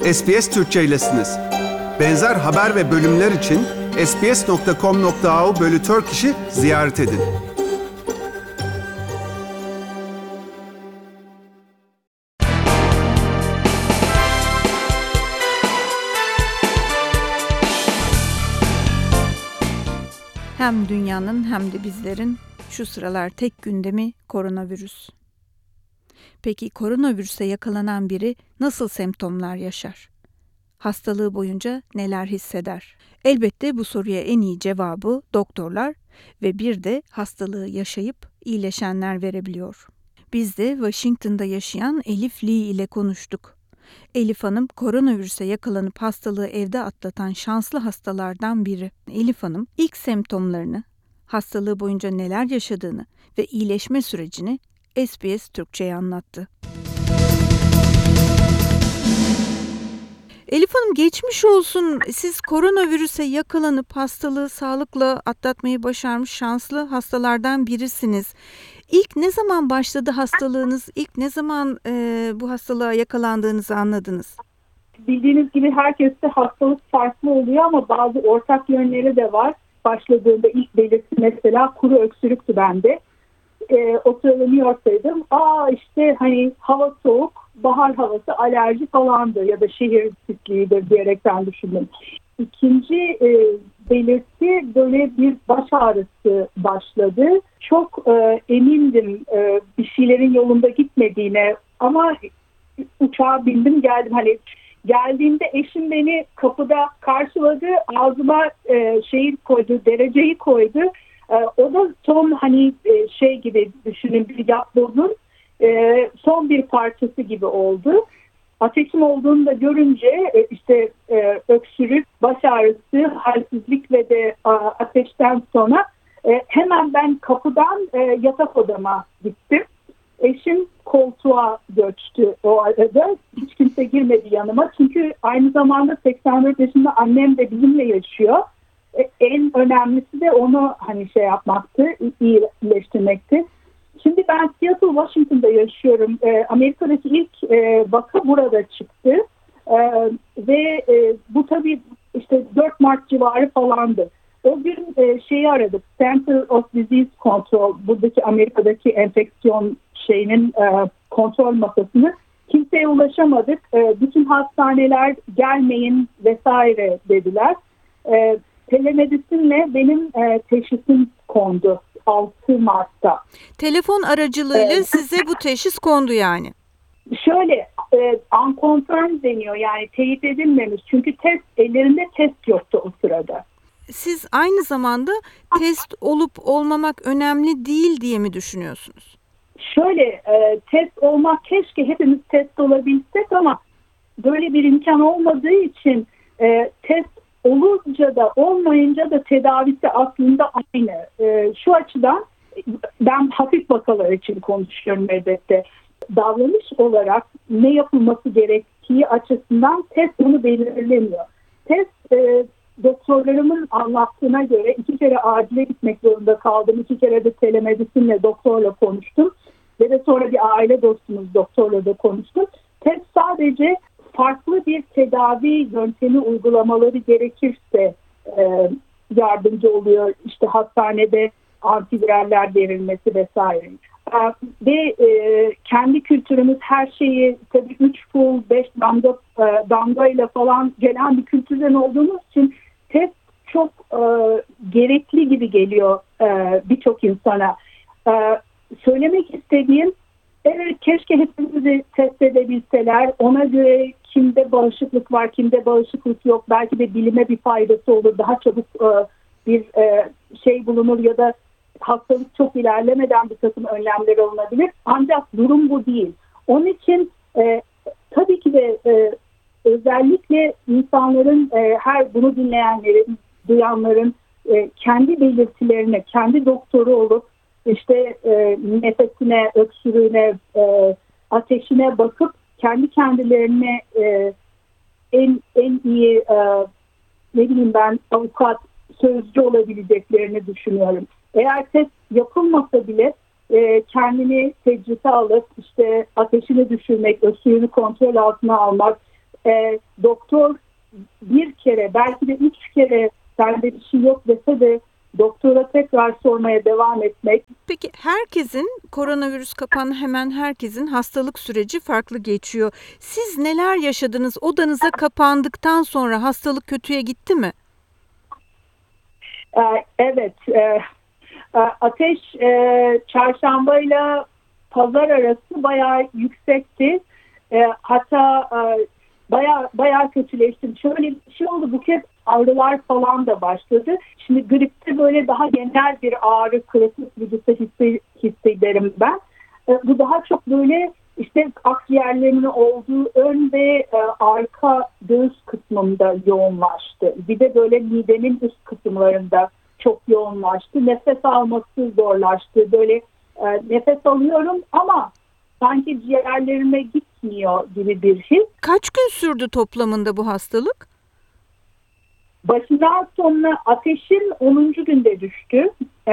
SBS Türkçe'ylesiniz. Benzer haber ve bölümler için sbs.com.au/Turkish'i ziyaret edin. Hem dünyanın hem de bizlerin şu sıralar tek gündemi koronavirüs. Peki koronavirüse yakalanan biri nasıl semptomlar yaşar? Hastalığı boyunca neler hisseder? Elbette bu soruya en iyi cevabı doktorlar ve bir de hastalığı yaşayıp iyileşenler verebiliyor. Biz de Washington'da yaşayan Elif Lee ile konuştuk. Elif Hanım koronavirüse yakalanıp hastalığı evde atlatan şanslı hastalardan biri. Elif Hanım ilk semptomlarını, hastalığı boyunca neler yaşadığını ve iyileşme sürecini SBS Türkçe'ye anlattı. Elif Hanım geçmiş olsun. Siz koronavirüse yakalanıp hastalığı sağlıkla atlatmayı başarmış şanslı hastalardan birisiniz. İlk ne zaman başladı hastalığınız? İlk ne zaman bu hastalığa yakalandığınızı anladınız? Bildiğiniz gibi herkeste hastalık farklı oluyor ama bazı ortak yönleri de var. Başladığında ilk belirti mesela kuru öksürüktü bende. O sırada New York'taydım. İşte hani hava soğuk, bahar havası, alerji falandı ya da şehir pisliğidir diyerekten düşündüm. İkinci belirti böyle bir baş ağrısı başladı. Çok emindim bir şeylerin yolunda gitmediğine ama uçağa bindim geldim. Hani geldiğimde eşim beni kapıda karşıladı, ağzıma şeyi koydu, dereceyi koydu. O da son hani şey gibi düşünün bir yapbozun son bir parçası gibi oldu. Ateşim olduğunu da görünce işte öksürük, baş ağrısı, halsizlik ve de ateşten sonra hemen ben kapıdan yatak odama gittim. Eşim koltuğa göçtü o arada. Hiç kimse girmedi yanıma. Çünkü aynı zamanda 84 yaşında annem de bizimle yaşıyor. En önemlisi de onu hani şey yapmaktı, iyileştirmekti. Şimdi ben Seattle, Washington'da yaşıyorum. Amerika'daki ilk vaka burada çıktı. Ve bu tabii işte 4 Mart civarı falandı. O gün şeyi aradık. Center of Disease Control, buradaki Amerika'daki enfeksiyon şeyinin kontrol masasını. Kimseye ulaşamadık. Bütün hastaneler gelmeyin vesaire dediler. Telemedisinle benim teşhisim kondu 6 Mart'ta. Telefon aracılığıyla size bu teşhis kondu yani. Şöyle unconfirmed deniyor, yani teyit edilmemiş. Çünkü ellerinde test yoktu o sırada. Siz aynı zamanda test olup olmamak önemli değil diye mi düşünüyorsunuz? Şöyle test olmak, keşke hepimiz test olabilsek ama böyle bir imkan olmadığı için test olunca da olmayınca da tedavisi aslında aynı. Şu açıdan ben hafif vakalar için konuşuyorum elbette. Davranış olarak ne yapılması gerektiği açısından test bunu belirlemiyor. Test doktorlarımın anlattığına göre 2 kere acile gitmek zorunda kaldım. 2 kere de telemedisinle doktorla konuştum. Ve de sonra bir aile dostumuz doktorla da konuştum. Test sadece farklı bir tedavi yöntemi uygulamaları gerekirse yardımcı oluyor. İşte hastanede antiviraller verilmesi vesaire. Ve kendi kültürümüz her şeyi tabii 3 pul 5 damga ile falan gelen bir kültürden olduğumuz için test çok gerekli gibi geliyor birçok insana. Söylemek istediğim, evet keşke hepimizi test edebilseler. Ona göre kimde bağışıklık var, kimde bağışıklık yok. Belki de bilime bir faydası olur. Daha çabuk bir şey bulunur ya da hastalık çok ilerlemeden bir takım önlemler alınabilir. Ancak durum bu değil. Onun için tabii ki de özellikle insanların, her bunu dinleyenlerin, duyanların kendi belirtilerine, kendi doktoru olup işte nefesine, öksürüğüne, ateşine bakıp kendi kendilerine en iyi ne bileyim ben avukat, sözcü olabileceklerini düşünüyorum. Eğer test yapılmasa bile kendini tecrite alıp işte ateşini düşürmek, öksürüğünü kontrol altına almak, doktor bir kere belki de 3 kere sende bir şey yok dese de doktora tekrar sormaya devam etmek. Peki herkesin koronavirüs kapan hemen herkesin hastalık süreci farklı geçiyor. Siz neler yaşadınız? Odanıza kapandıktan sonra hastalık kötüye gitti mi? Evet, ateş çarşambayla pazar arası bayağı yüksekti. Hatta bayağı kötüleştim. Şöyle bir şey oldu, bu kez ağrılar falan da başladı. Şimdi gripte böyle daha genel bir ağrı, klasik vücutta hissederim ben. Bu daha çok böyle işte akciğerlerimin olduğu ön ve arka göğüs kısmımda yoğunlaştı. Bir de böyle midenin üst kısımlarında çok yoğunlaştı. Nefes alması zorlaştı. Böyle nefes alıyorum ama sanki ciğerlerime gitmiyor gibi bir his. Kaç gün sürdü toplamında bu hastalık? Başından sonuna ateşim 10. günde düştü.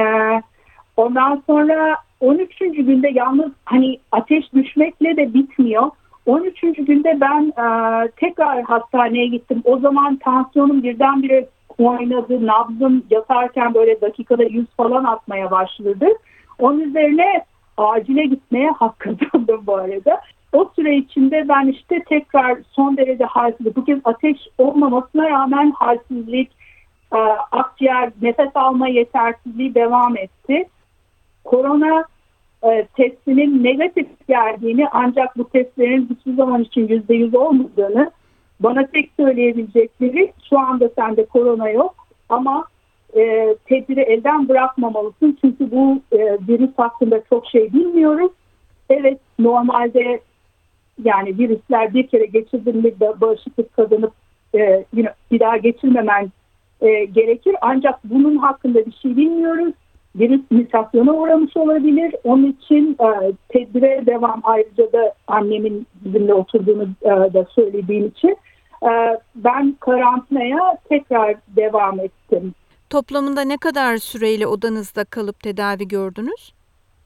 Ondan sonra 13. günde yalnız hani ateş düşmekle de bitmiyor. 13. günde ben tekrar hastaneye gittim. O zaman tansiyonum birdenbire oynadı. Nabzım yatarken böyle dakikada 100 falan atmaya başladı. Onun üzerine acile gitmeye hak kazandım bu arada. O süre içinde ben işte tekrar son derece halsizlik, bu kez ateş olmamasına rağmen halsizlik, akciğer, nefes alma yetersizliği devam etti. Korona testinin negatif geldiğini, ancak bu testlerin hiçbir zaman için %100 olmadığını, bana tek söyleyebilecekleri şu anda sende korona yok ama tedbiri elden bırakmamalısın. Çünkü bu virüs hakkında çok şey bilmiyoruz. Evet, normalde yani virüsler bir kere geçirdiğinde bağışıklık kazanıp bir daha geçirmemen gerekir. Ancak bunun hakkında bir şey bilmiyoruz. Virüs mutasyona uğramış olabilir. Onun için tedbire devam. Ayrıca da annemin bizimle oturduğunu da söylediğim için ben karantinaya tekrar devam ettim. Toplamında ne kadar süreyle odanızda kalıp tedavi gördünüz?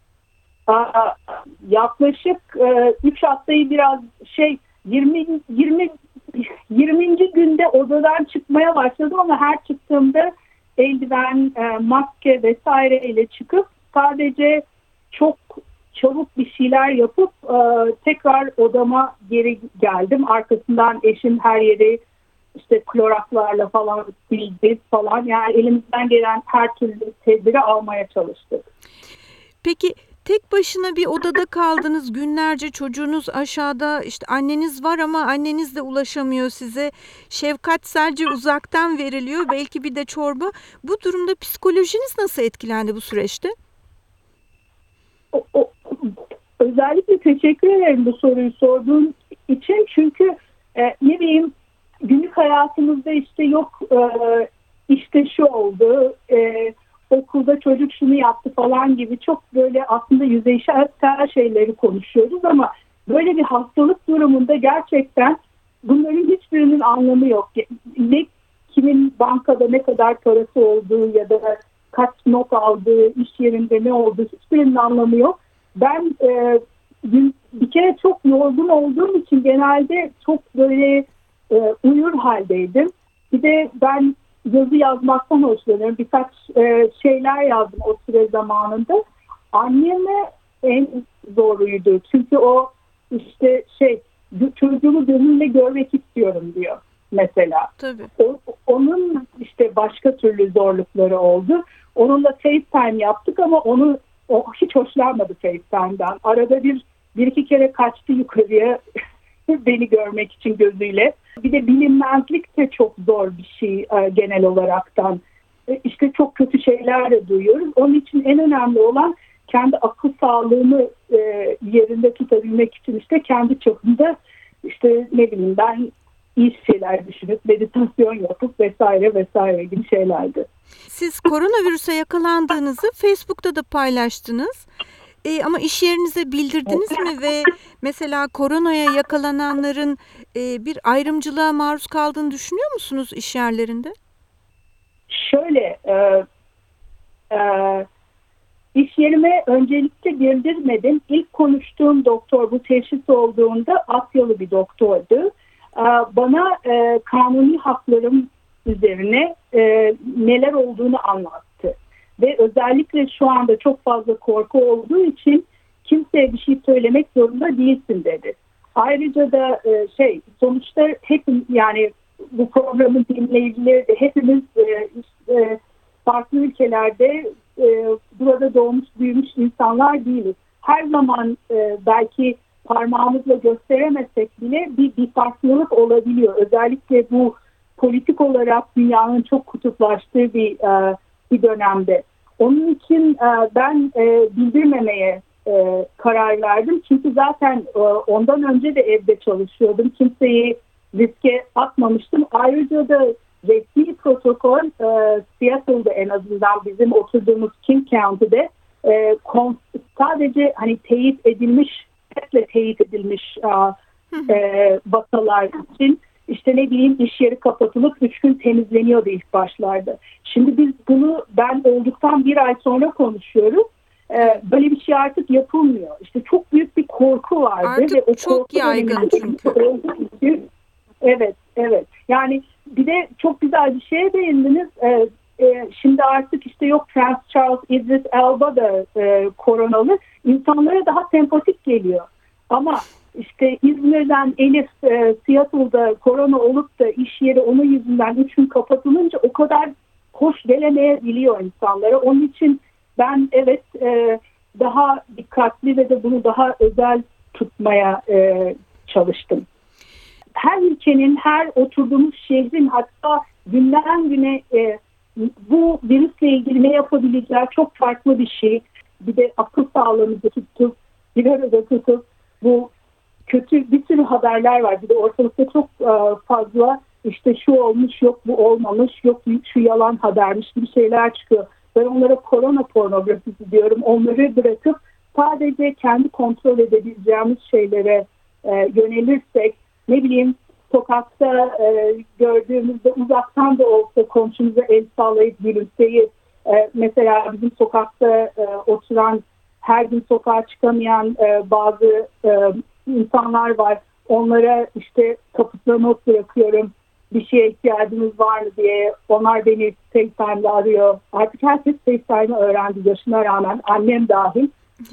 Yaklaşık 3 haftayı biraz 20. günde odadan çıkmaya başladım ama her çıktığımda eldiven, maske vesaireyle çıkıp sadece çok çabuk bir şeyler yapıp tekrar odama geri geldim. Arkasından eşim her yeri işte kloraklarla falan sildi falan, yani elimizden gelen her türlü tedbiri almaya çalıştık. Peki tek başına bir odada kaldınız günlerce, çocuğunuz aşağıda, işte anneniz var ama anneniz de ulaşamıyor size. Şefkat sadece uzaktan veriliyor, belki bir de çorba. Bu durumda psikolojiniz nasıl etkilendi bu süreçte? Özellikle teşekkür ederim bu soruyu sorduğun için. Çünkü ne bileyim, günlük hayatımızda işte yok işte şu oldu, okulda çocuk şunu yaptı falan gibi çok böyle aslında yüzeysel şeyleri konuşuyoruz ama böyle bir hastalık durumunda gerçekten bunların hiçbirinin anlamı yok. Ne kimin bankada ne kadar parası olduğu ya da kaç not aldığı, iş yerinde ne olduğu, hiçbirinin anlamı yok. Ben bir kere çok yorgun olduğum için genelde çok böyle uyur haldeydim. Bir de ben yazı yazmaktan hoşlanıyorum. Birkaç şeyler yazdım o süre zamanında. Anneme en zoruydu. Çünkü o işte çocuğumu gözümle görmek istiyorum diyor mesela. Tabii. Onun işte başka türlü zorlukları oldu. Onunla FaceTime yaptık ama o hiç hoşlanmadı FaceTime'dan. Arada bir iki kere kaçtı yukarıya beni görmek için gözüyle. Bir de bilinmezlik de çok zor bir şey genel olaraktan. İşte çok kötü şeyler de duyuyoruz. Onun için en önemli olan kendi akıl sağlığını yerinde tutabilmek için işte kendi çapında işte ne bileyim ben iyi şeyler düşünüp meditasyon yapıp vesaire gibi şeylerdi. Siz koronavirüse yakalandığınızı Facebook'ta da paylaştınız. Ama iş yerinize bildirdiniz mi ve mesela koronaya yakalananların bir ayrımcılığa maruz kaldığını düşünüyor musunuz iş yerlerinde? Şöyle, iş yerime öncelikle bildirmedim. İlk konuştuğum doktor bu teşhis olduğunda Asyalı bir doktordu. bana kanuni haklarım üzerine neler olduğunu anlattı. Ve özellikle şu anda çok fazla korku olduğu için kimseye bir şey söylemek zorunda değilsin dedi. Ayrıca da sonuçta hepimiz, yani bu programın dinleyicileri de hepimiz farklı ülkelerde burada doğmuş büyümüş insanlar değiliz. Her zaman belki parmağımızla gösteremesek bile bir farklılık olabiliyor. Özellikle bu politik olarak dünyanın çok kutuplaştığı bir dönemde. Onun için ben bildirmemeye karar verdim. Çünkü zaten ondan önce de evde çalışıyordum. Kimseyi riske atmamıştım. Ayrıca da resmi protokol Seattle'da, en azından bizim oturduğumuz King County'de sadece hani teyit edilmiş vakalar için işte ne bileyim iş yeri kapatılıp 3 gün temizleniyordu ilk başlarda. Şimdi biz bunu ben olduktan 1 ay sonra konuşuyoruz. Böyle bir şey artık yapılmıyor. İşte çok büyük bir korku vardı. Artık ve o çok yaygın çünkü. Evet. Yani bir de çok güzel bir şeye değindiniz. Şimdi artık işte yok Prince Charles, Idris Elba da koronalı. İnsanlara daha sempatik geliyor. Ama işte İzmir'den Elif Seattle'da korona olup da iş yeri onun yüzünden 3 gün kapatılınca o kadar hoş gelemeyebiliyor insanlara. Onun için ben daha dikkatli ve de bunu daha özel tutmaya çalıştım. Her ülkenin, her oturduğumuz şehrin, hatta günden güne bu virüsle ilgili ne yapabileceği çok farklı bir şey. Bir de akıl sağlığımızı tutup, bir arada tutup, bu kötü bir sürü haberler var. Bir de ortalıkta çok fazla işte şu olmuş, yok bu olmamış, yok şu yalan habermiş gibi şeyler çıkıyor. Ben onlara korona pornografisi diyorum. Onları bırakıp sadece kendi kontrol edebileceğimiz şeylere yönelirsek, ne bileyim sokakta gördüğümüzde uzaktan da olsa komşumuza el sallayıp gülümseyip, mesela bizim sokakta oturan, her gün sokağa çıkamayan bazı insanlar var. Onlara işte kapısına not bırakıyorum. Bir şeye ihtiyacınız var mı diye. Onlar beni FaceTime'da arıyor. Artık herkes FaceTime'ı öğrendi yaşına rağmen. Annem dahil.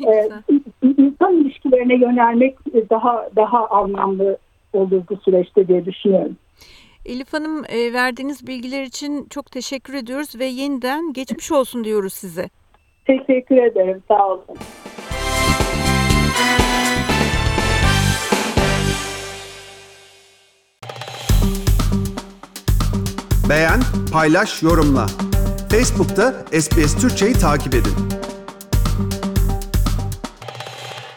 İnsan ilişkilerine yönelmek daha anlamlı olur bu süreçte diye düşünüyorum. Elif Hanım, verdiğiniz bilgiler için çok teşekkür ediyoruz ve yeniden geçmiş olsun diyoruz size. Teşekkür ederim. Sağ olun. Beğen, paylaş, yorumla. Facebook'ta SBS Türkçe'yi takip edin.